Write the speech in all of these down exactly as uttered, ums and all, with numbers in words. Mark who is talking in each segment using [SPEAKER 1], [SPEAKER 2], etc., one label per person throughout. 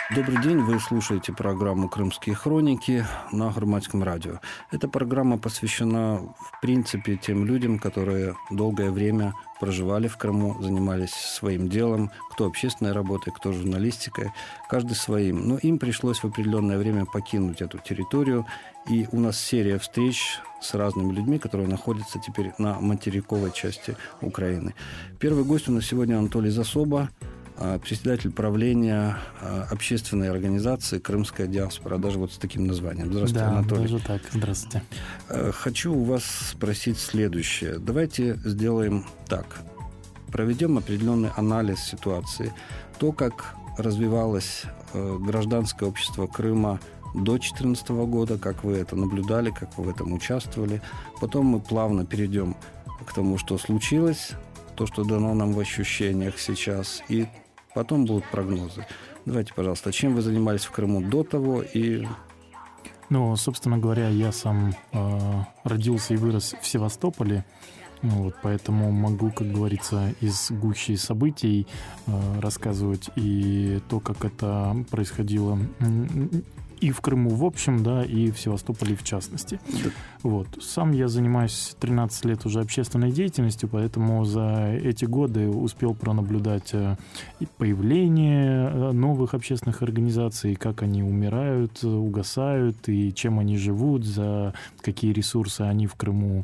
[SPEAKER 1] Добрый день, вы слушаете программу «Крымские хроники» на Громадском радио. Эта программа посвящена, в принципе, тем людям, которые долгое время проживали в Крыму, занимались своим делом, кто общественной работой, кто журналистикой, каждый своим. Но им пришлось в определенное время покинуть эту территорию, и у нас серия встреч с разными людьми, которые находятся теперь на материковой части Украины. Первый гость у нас сегодня Анатолий Засоба, председатель правления общественной организации «Крымская диаспора», даже вот с таким названием. Здравствуйте,
[SPEAKER 2] да,
[SPEAKER 1] Анатолий.
[SPEAKER 2] даже так. Здравствуйте.
[SPEAKER 1] Хочу у вас спросить следующее. Давайте сделаем так. Проведем определенный анализ ситуации. То, как развивалось гражданское общество Крыма до две тысячи четырнадцатого года, как вы это наблюдали, как вы в этом участвовали. Потом мы плавно перейдем к тому, что случилось, то, что дано нам в ощущениях сейчас, и потом будут прогнозы. Давайте, пожалуйста, чем вы занимались в Крыму до того и...
[SPEAKER 2] Ну, собственно говоря, я сам э, родился и вырос в Севастополе, вот, поэтому могу, как говорится, из гущи событий э, рассказывать и то, как это происходило и в Крыму в общем, да, и в Севастополе в частности. Да. Вот. Сам я занимаюсь тринадцать лет уже общественной деятельностью, поэтому за эти годы успел пронаблюдать и появление новых общественных организаций, как они умирают, угасают, и чем они живут, за какие ресурсы они в Крыму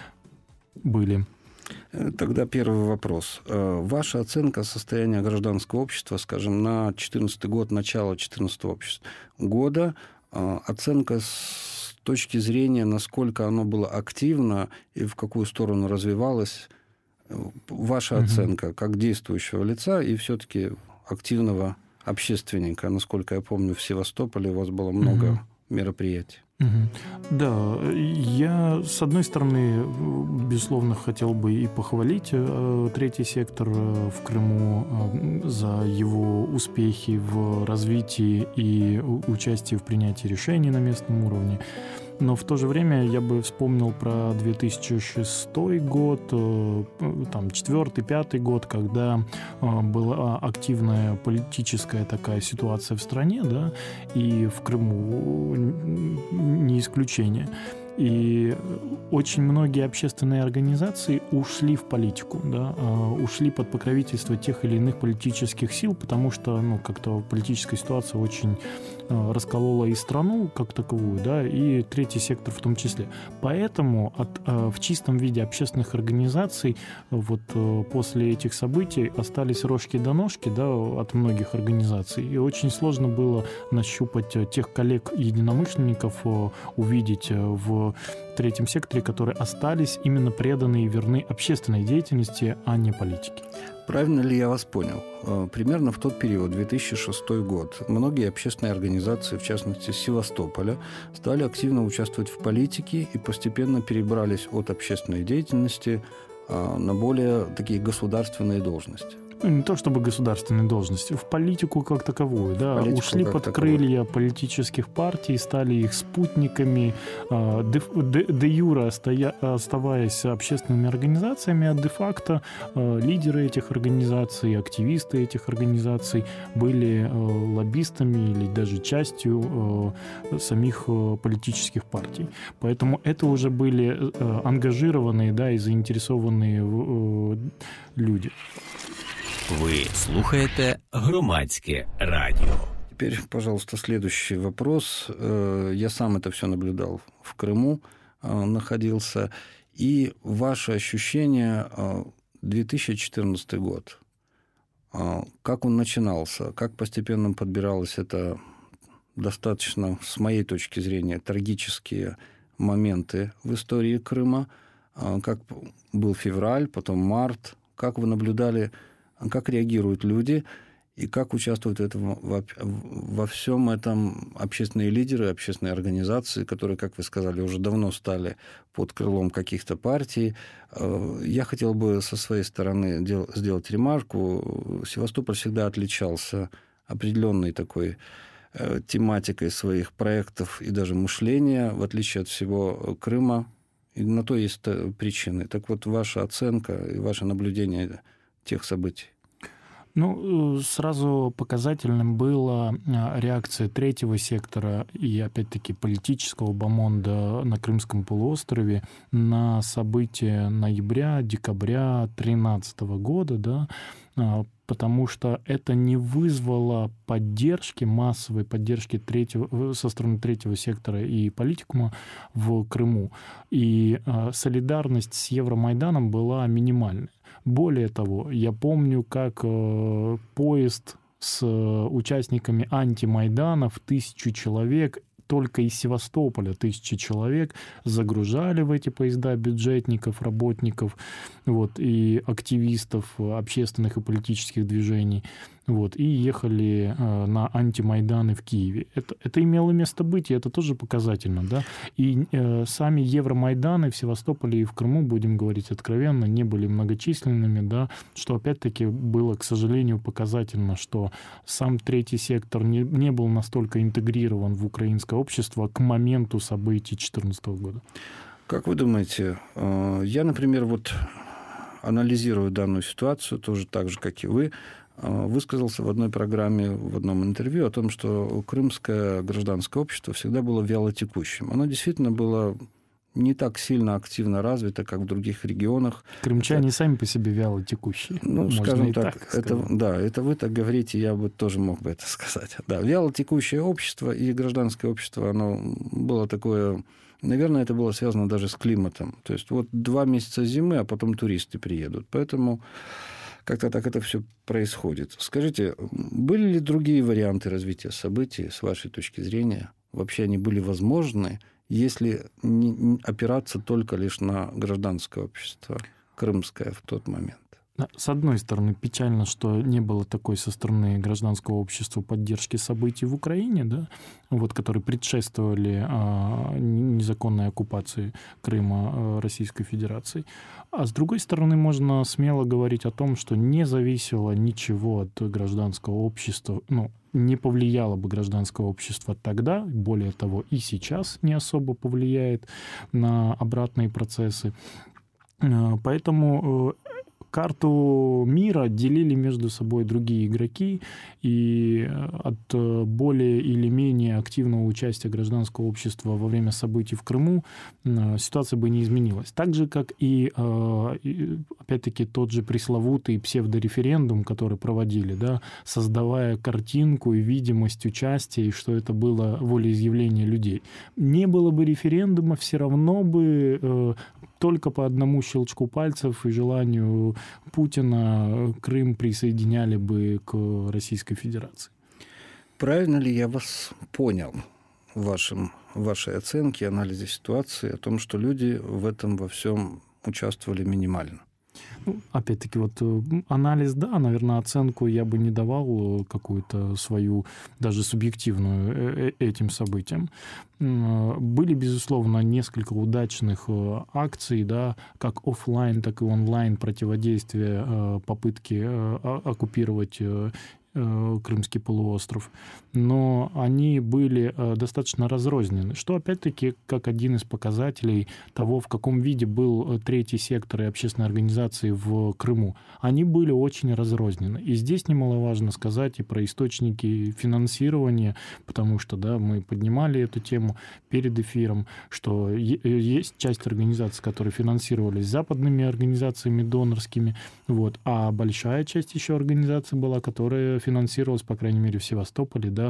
[SPEAKER 2] были.
[SPEAKER 1] Тогда первый вопрос. Ваша оценка состояния гражданского общества, скажем, на четырнадцатый год, начало четырнадцатого года, оценка с точки зрения, насколько оно было активно и в какую сторону развивалось, ваша угу. оценка как действующего лица и все-таки активного общественника. Насколько я помню, в Севастополе у вас было много угу. мероприятий.
[SPEAKER 2] Угу. Да, я, с одной стороны, безусловно, хотел бы и похвалить третий сектор в Крыму за его успехи в развитии и участии в принятии решений на местном уровне. Но в то же время я бы вспомнил про две тысячи шестой год, там, четвёртый, пятый год, когда была активная политическая такая ситуация в стране, да, и в Крыму не исключение. И очень многие общественные организации ушли в политику, да, ушли под покровительство тех или иных политических сил, потому что, ну, как-то политическая ситуация очень расколола и страну как таковую, да, и третий сектор в том числе. Поэтому от, в чистом виде общественных организаций вот после этих событий остались рожки до ножки, да, от многих организаций. И очень сложно было нащупать тех коллег-единомышленников, увидеть в третьем секторе, которые остались именно преданные и верны общественной деятельности, а не политике.
[SPEAKER 1] Правильно ли я вас понял? Примерно в тот период, две тысячи шестой год, многие общественные организации, в частности Севастополя, стали активно участвовать в политике и постепенно перебрались от общественной деятельности на более такие государственные должности.
[SPEAKER 2] Ну, не то чтобы государственные должности, в политику как таковую, да, политику ушли под таковую. Крылья политических партий, стали их спутниками, де, де, де юре оставаясь общественными организациями, а де-факто лидеры этих организаций, активисты этих организаций были лоббистами или даже частью самих политических партий. Поэтому это уже были ангажированные, да, и заинтересованные люди.
[SPEAKER 3] Ви слухаєте Громадське радіо.
[SPEAKER 1] Теперь, пожалуйста, следующий вопрос. Я сам это все наблюдал в Крыму, находился. И ваше ощущение две тысячи четырнадцатый год. Как он начинался? Как постепенно подбиралось это достаточно, с моей точки зрения, трагические моменты в истории Крыма? Как был февраль, потом март? Как вы наблюдали... Как реагируют люди и как участвуют в этом, во, во всем этом общественные лидеры, общественные организации, которые, как вы сказали, уже давно стали под крылом каких-то партий. Я хотел бы со своей стороны дел, сделать ремарку. Севастополь всегда отличался определенной такой тематикой своих проектов и даже мышления, в отличие от всего Крыма. И на то есть причины. Так вот, ваша оценка и ваше наблюдение тех событий?
[SPEAKER 2] Ну, сразу показательным была реакция третьего сектора и, опять-таки, политического бомонда на Крымском полуострове на события ноября-декабря две тысячи тринадцатого года, да, потому что это не вызвало поддержки, массовой поддержки третьего, со стороны третьего сектора и политикума в Крыму. И солидарность с Евромайданом была минимальной. Более того, я помню, как э, поезд с участниками антимайдана в тысячу человек, только из Севастополя тысячи человек загружали в эти поезда бюджетников, работников, вот, и активистов общественных и политических движений. Вот, и ехали э, на антимайданы в Киеве. Это, это имело место быть, и это тоже показательно. Да? И э, сами Евромайданы в Севастополе и в Крыму, будем говорить откровенно, не были многочисленными, да, что опять-таки было, к сожалению, показательно, что сам третий сектор не, не был настолько интегрирован в украинское общество к моменту событий две тысячи четырнадцатого года.
[SPEAKER 1] Как вы думаете, я, например, вот анализирую данную ситуацию, тоже так же, как и вы, высказался в одной программе, в одном интервью о том, что крымское гражданское общество всегда было вялотекущим. Оно действительно было не так сильно активно развито, как в других регионах.
[SPEAKER 2] Крымчане это... сами по себе вялотекущие.
[SPEAKER 1] Ну,
[SPEAKER 2] Можно
[SPEAKER 1] скажем так,
[SPEAKER 2] так
[SPEAKER 1] это, да, это вы так говорите, я бы тоже мог бы это сказать. Да, вялотекущее общество и гражданское общество, оно было такое... Наверное, это было связано даже с климатом. То есть вот два месяца зимы, а потом туристы приедут. Поэтому... Как-то так это все происходит. Скажите, были ли другие варианты развития событий, с вашей точки зрения? Вообще они были возможны, если не опираться только лишь на гражданское общество, крымское в тот момент?
[SPEAKER 2] С одной стороны, печально, что не было такой со стороны гражданского общества поддержки событий в Украине, да, вот, которые предшествовали а, незаконной оккупации Крыма а, Российской Федерацией. А с другой стороны, можно смело говорить о том, что не зависело ничего от гражданского общества, ну, не повлияло бы гражданское общество тогда, более того, и сейчас не особо повлияет на обратные процессы. Поэтому карту мира делили между собой другие игроки, и от более или менее активного участия гражданского общества во время событий в Крыму ситуация бы не изменилась. Так же, как и, опять-таки, тот же пресловутый псевдореферендум, который проводили, да, создавая картинку и видимость участия, и что это было волеизъявление людей. Не было бы референдума, все равно бы только по одному щелчку пальцев и желанию Путина Крым присоединяли бы к Российской Федерации.
[SPEAKER 1] Правильно ли я вас понял в вашем, в вашей оценке, анализе ситуации о том, что люди в этом во всем участвовали минимально?
[SPEAKER 2] Ну, опять-таки, вот анализ, да, наверное, оценку я бы не давал какую-то свою, даже субъективную этим событиям. Были, безусловно, несколько удачных акций, да, как офлайн, так и онлайн противодействия попытки оккупировать Крымский полуостров, но они были достаточно разрознены, что, опять-таки, как один из показателей того, в каком виде был третий сектор и общественные организации в Крыму. Они были очень разрознены. И здесь немаловажно сказать и про источники финансирования, потому что, да, мы поднимали эту тему перед эфиром, что есть часть организаций, которые финансировались западными организациями донорскими, вот, а большая часть еще организаций была, которая финансировалась, по крайней мере, в Севастополе, да,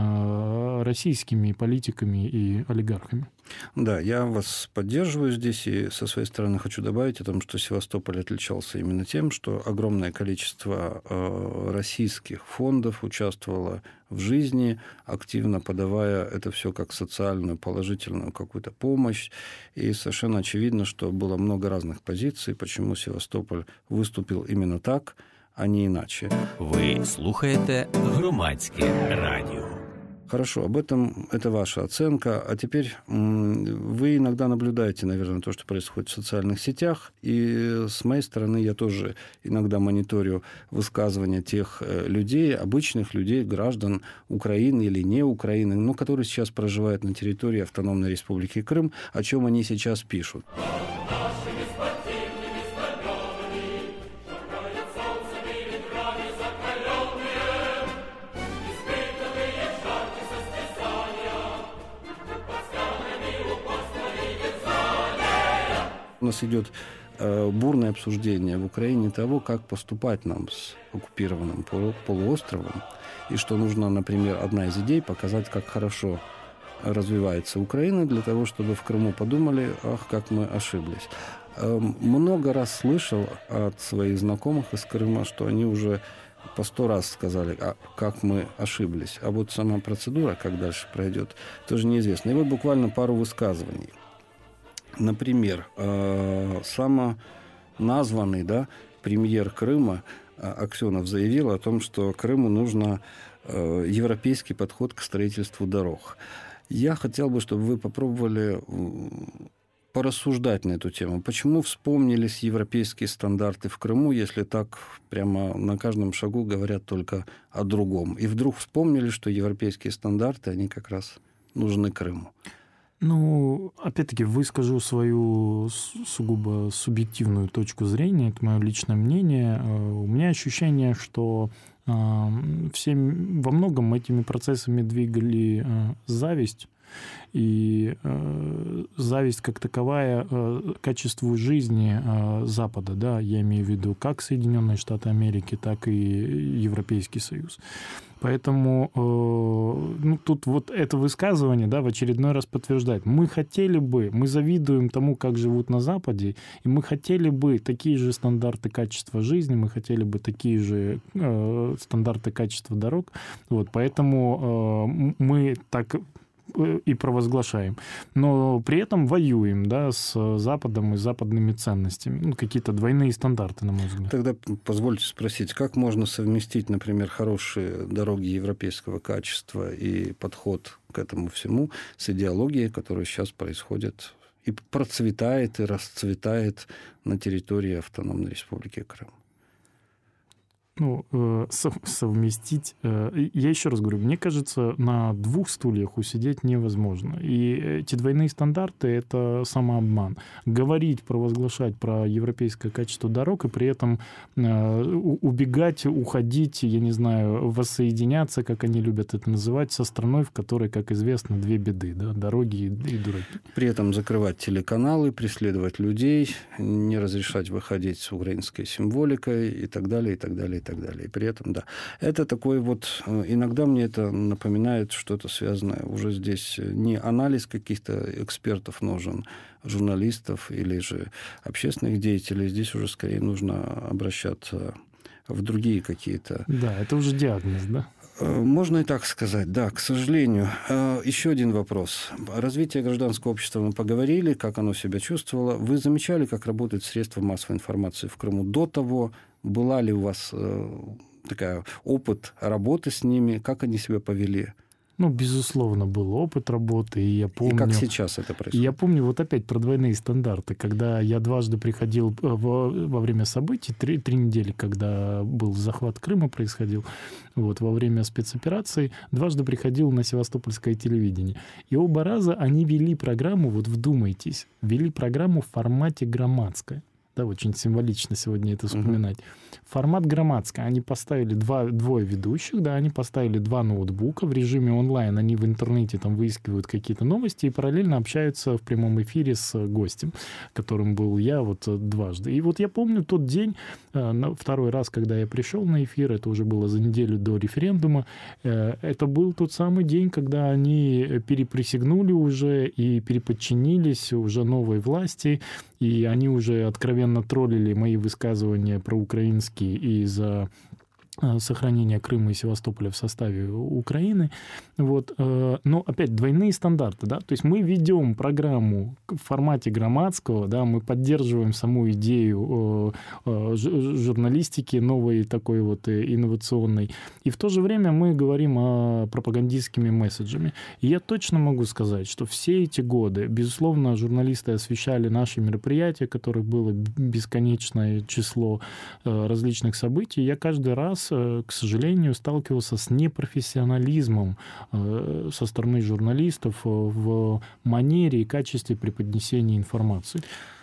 [SPEAKER 2] российскими политиками и олигархами.
[SPEAKER 1] Да, я вас поддерживаю здесь, и со своей стороны хочу добавить о том, что Севастополь отличался именно тем, что огромное количество российских фондов участвовало в жизни, активно подавая это все как социальную, положительную какую-то помощь. И совершенно очевидно, что было много разных позиций, почему Севастополь выступил именно так, а не иначе.
[SPEAKER 3] Ви слухаєте Громадське радіо.
[SPEAKER 1] Хорошо, об этом это ваша оценка. А теперь вы иногда наблюдаете, наверное, то, что происходит в социальных сетях. И с моей стороны я тоже иногда мониторю высказывания тех людей, обычных людей, граждан Украины или не Украины, но которые сейчас проживают на территории Автономной Республики Крым, о чем они сейчас пишут. нас идет бурное обсуждение в Украине того, как поступать нам с оккупированным полуостровом, и что нужно, например, одна из идей показать, как хорошо развивается Украина, для того, чтобы в Крыму подумали, ах, как мы ошиблись. Много раз слышал от своих знакомых из Крыма, что они уже по сто раз сказали, а как мы ошиблись. А вот сама процедура, как дальше пройдет, тоже неизвестно. И вот буквально пару высказываний. Например, самоназванный, да, премьер Крыма Аксенов заявил о том, что Крыму нужно европейский подход к строительству дорог. Я хотел бы, чтобы вы попробовали порассуждать на эту тему. Почему вспомнились европейские стандарты в Крыму, если так прямо на каждом шагу говорят только о другом? И вдруг вспомнили, что европейские стандарты, они как раз нужны Крыму.
[SPEAKER 2] Ну, опять-таки, выскажу свою сугубо субъективную точку зрения, это мое личное мнение. У меня ощущение, что все, во многом этими процессами двигали зависть, и э, зависть как таковая э, качеству жизни э, Запада, да, я имею в виду как Соединенные Штаты Америки, так и Европейский Союз. Поэтому э, ну, тут вот это высказывание, да, в очередной раз подтверждает. Мы хотели бы, мы завидуем тому, как живут на Западе, и мы хотели бы такие же стандарты качества жизни, мы хотели бы такие же э, стандарты качества дорог. Вот, поэтому э, мы так и провозглашаем. Но при этом воюем, да, с Западом и западными ценностями. Ну, какие-то двойные стандарты, на мой взгляд.
[SPEAKER 1] Тогда позвольте спросить, как можно совместить, например, хорошие дороги европейского качества и подход к этому всему с идеологией, которая сейчас происходит и процветает, и расцветает на территории Автономной Республики Крым?
[SPEAKER 2] Ну, совместить... Я еще раз говорю, мне кажется, на двух стульях усидеть невозможно. И эти двойные стандарты — это самообман. Говорить, провозглашать про европейское качество дорог и при этом убегать, уходить, я не знаю, воссоединяться, как они любят это называть, со страной, в которой, как известно, две беды, да, дороги и дураки.
[SPEAKER 1] При этом закрывать телеканалы, преследовать людей, не разрешать выходить с украинской символикой и так далее, и так далее, и так далее. И при этом, да, это такой вот... Иногда мне это напоминает что-то связанное. Уже здесь не анализ каких-то экспертов нужен, журналистов или же общественных деятелей. Здесь уже скорее нужно обращаться в другие какие-то...
[SPEAKER 2] Да, это уже диагноз, да?
[SPEAKER 1] Можно и так сказать, да, к сожалению. Еще один вопрос. Развитие гражданского общества мы поговорили, как оно себя чувствовало. Вы замечали, как работают средства массовой информации в Крыму до того? Была ли у вас такая опыт работы с ними? Как они себя повели?
[SPEAKER 2] Ну, безусловно, был опыт работы, и я помню...
[SPEAKER 1] И как сейчас это происходит?
[SPEAKER 2] Я помню вот опять про двойные стандарты, когда я дважды приходил во, во время событий, три, три недели, когда был захват Крыма происходил, вот, во время спецоперации, дважды приходил на севастопольское телевидение. И оба раза они вели программу, вот вдумайтесь, вели программу в формате громадской. Да, очень символично сегодня это вспоминать. Uh-huh. Формат громадский. Они поставили два, двое ведущих, да, они поставили два ноутбука в режиме онлайн. Они в интернете там выискивают какие-то новости и параллельно общаются в прямом эфире с гостем, которым был я вот дважды. И вот я помню тот день, второй раз, когда я пришел на эфир, это уже было за неделю до референдума, это был тот самый день, когда они переприсягнули уже и переподчинились уже новой власти, и они уже откровенно троллили мои высказывания проукраинские и за сохранения Крыма и Севастополя в составе Украины. Вот. Но опять двойные стандарты. Да? То есть мы ведем программу в формате громадского, да? Мы поддерживаем саму идею журналистики новой такой вот инновационной. И в то же время мы говорим о пропагандистскими месседжами. И я точно могу сказать, что все эти годы, безусловно, журналисты освещали наши мероприятия, которых было бесконечное число различных событий. Я каждый раз, к сожалению, сталкивался с непрофессионализмом со стороны журналистов в манере и качестве преподнесения информации.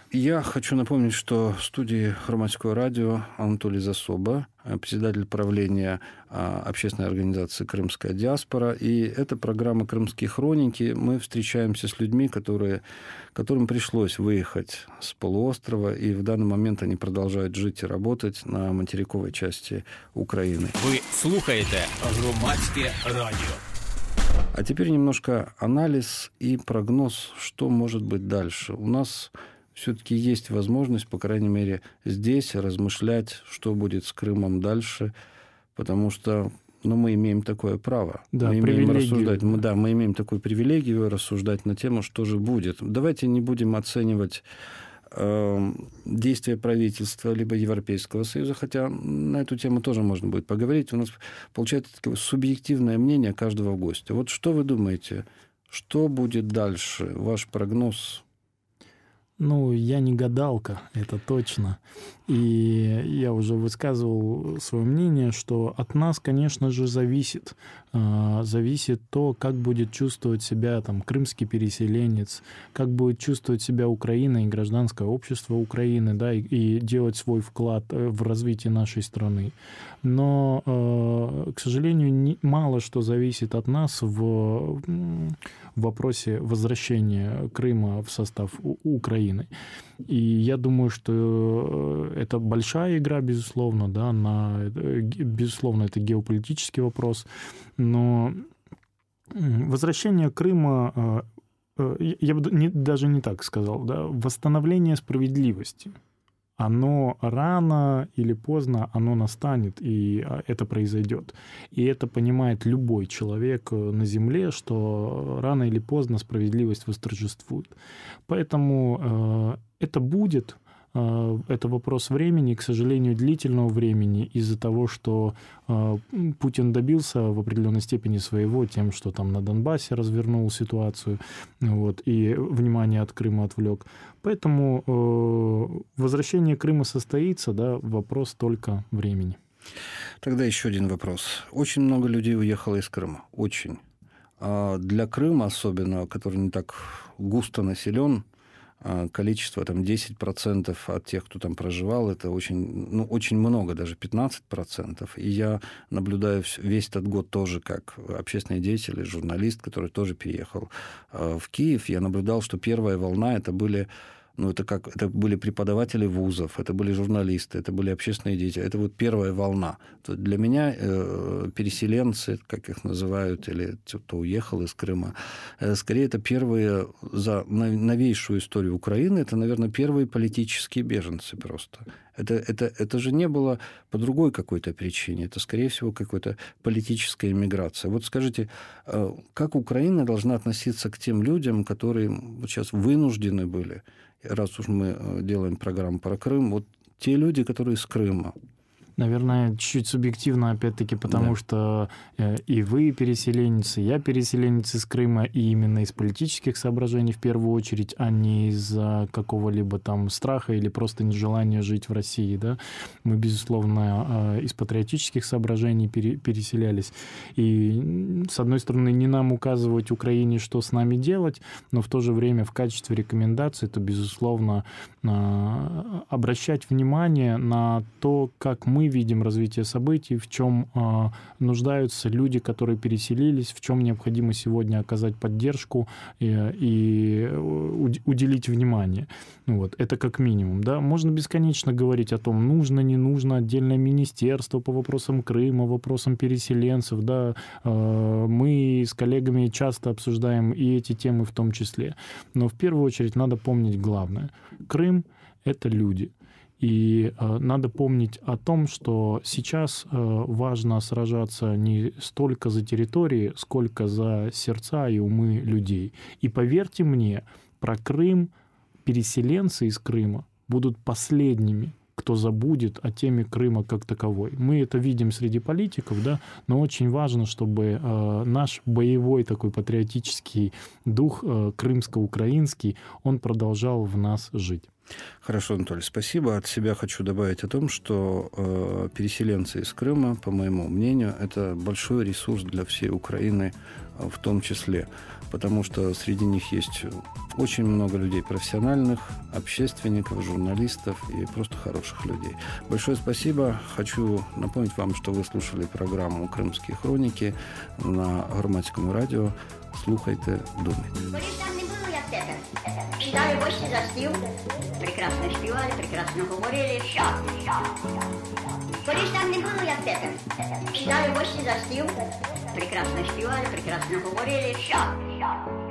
[SPEAKER 1] Я хочу напомнить, что в студии Громадского радио Анатолий Засоба, председатель правления общественной организации «Крымская диаспора». И это программа «Крымские хроники». Мы встречаемся с людьми, которые, которым пришлось выехать с полуострова, и в данный момент они продолжают жить и работать на материковой части Украины.
[SPEAKER 3] Вы слухаете Громадське радио.
[SPEAKER 1] А теперь немножко анализ и прогноз, что может быть дальше. У нас все-таки есть возможность, по крайней мере, здесь размышлять, что будет с Крымом дальше, потому что ну, мы имеем такое право.
[SPEAKER 2] Да,
[SPEAKER 1] мы имеем рассуждать, мы, да, мы имеем такую привилегию рассуждать на тему, что же будет. Давайте не будем оценивать э, действия правительства либо Европейского Союза, хотя на эту тему тоже можно будет поговорить. У нас получается такое субъективное мнение каждого гостя. Вот что вы думаете, что будет дальше? Ваш прогноз?
[SPEAKER 2] Ну, я не гадалка, это точно. И я уже высказывал свое мнение, что от нас, конечно же, зависит. Зависит то, как будет чувствовать себя там крымский переселенец, как будет чувствовать себя Украина и гражданское общество Украины, да, и, и делать свой вклад в развитие нашей страны. Но, к сожалению, не, мало что зависит от нас в, в вопросе возвращения Крыма в состав Украины. И я думаю, что это большая игра, безусловно, да, на, безусловно, это геополитический вопрос, но возвращение Крыма, я бы не, даже не так сказал, да, восстановление справедливости, оно рано или поздно, оно настанет, и это произойдет. И это понимает любой человек на Земле, что рано или поздно справедливость восторжествует. Поэтому это будет, это вопрос времени, к сожалению, длительного времени, из-за того, что Путин добился в определенной степени своего тем, что там на Донбассе развернул ситуацию, вот, и внимание от Крыма отвлек. Поэтому э, возвращение Крыма состоится, да, вопрос только времени.
[SPEAKER 1] Тогда еще один вопрос. Очень много людей уехало из Крыма. Очень. А для Крыма особенно, который не так густо населен, количество там десять процентов от тех, кто там проживал, это очень, ну, очень много, даже пятнадцать процентов. И я наблюдаю весь этот год тоже как общественный деятель, журналист, который тоже переехал в Киев. Я наблюдал, что первая волна это были... Ну, это как это были преподаватели вузов, это были журналисты, это были общественные деятели. Это вот первая волна. Для меня э, переселенцы, как их называют, или те, кто уехал из Крыма, э, скорее это первые за новейшую историю Украины, это, наверное, первые политические беженцы просто. Это, это, это же не было по другой какой-то причине. Это, скорее всего, какая-то политическая иммиграция. Вот скажите, как Украина должна относиться к тем людям, которые вот сейчас вынуждены были, раз уж мы делаем программу про Крым, вот те люди, которые из Крыма?
[SPEAKER 2] Наверное, чуть субъективно, опять-таки, потому да. что и вы переселенец, и я переселенец из Крыма, и именно из политических соображений в первую очередь, а не из-за какого-либо там страха или просто нежелания жить в России. Да? Мы, безусловно, из патриотических соображений переселялись. И, с одной стороны, не нам указывать Украине, что с нами делать, но в то же время в качестве рекомендации, то, безусловно, обращать внимание на то, как мы видим развитие событий, в чем э, нуждаются люди, которые переселились, в чем необходимо сегодня оказать поддержку и, и уделить внимание. Вот. Это как минимум. Да? Можно бесконечно говорить о том, нужно, не нужно отдельное министерство по вопросам Крыма, вопросам переселенцев. Да? Э, мы с коллегами часто обсуждаем и эти темы в том числе. Но в первую очередь надо помнить главное. Крым — это люди. И э, надо помнить о том, что сейчас э, важно сражаться не столько за территории, сколько за сердца и умы людей. И поверьте мне, про Крым переселенцы из Крыма будут последними, кто забудет о теме Крыма как таковой. Мы это видим среди политиков, да, но очень важно, чтобы э, наш боевой такой патриотический дух э, крымско-украинский, он продолжал в нас жить.
[SPEAKER 1] Хорошо, Анатолий, спасибо. От себя хочу добавить о том, что э, переселенцы из Крыма, по моему мнению, это большой ресурс для всей Украины э, в том числе, потому что среди них есть очень много людей профессиональных, общественников, журналистов и просто хороших людей. Большое спасибо. Хочу напомнить вам, что вы слушали программу «Крымские хроники» на Громадському радіо. Слухайте, думайте.
[SPEAKER 4] Сідали гості за стіл, прекрасно співали, прекрасно говорили, що? Коли ж там не було, як тепер. Сідали гості за стіл, прекрасно співали, прекрасно говорили, що?